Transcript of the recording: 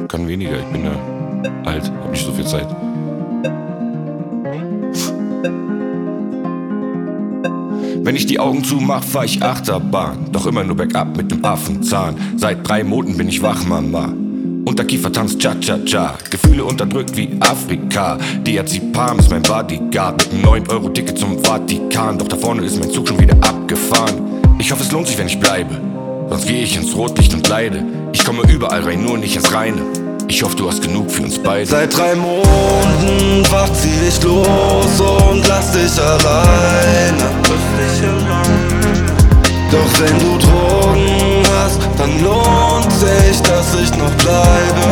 kann weniger, ich bin ja alt, hab nicht so viel Zeit. Wenn ich die Augen zumach, fahr ich Achterbahn, doch immer nur bergab mit dem Affenzahn. Seit 3 Monaten bin ich wach, Mama. Unterkiefer tanzt Cha-Cha-Cha, Gefühle unterdrückt wie Afrika. Diazepam ist mein Bodyguard, mit einem 9-Euro-Ticket zum Vatikan. Doch da vorne ist mein Zug schon wieder abgefahren. Ich hoffe, es lohnt sich, wenn ich bleibe, sonst gehe ich ins Rotlicht und leide. Ich komme überall rein, nur nicht ins Reine. Ich hoffe, du hast genug für uns beide. Seit 3 Monaten wach zieh ich los und lass dich alleine. Doch wenn du Drogen hast, dann lohnt sich, dass ich noch bleibe.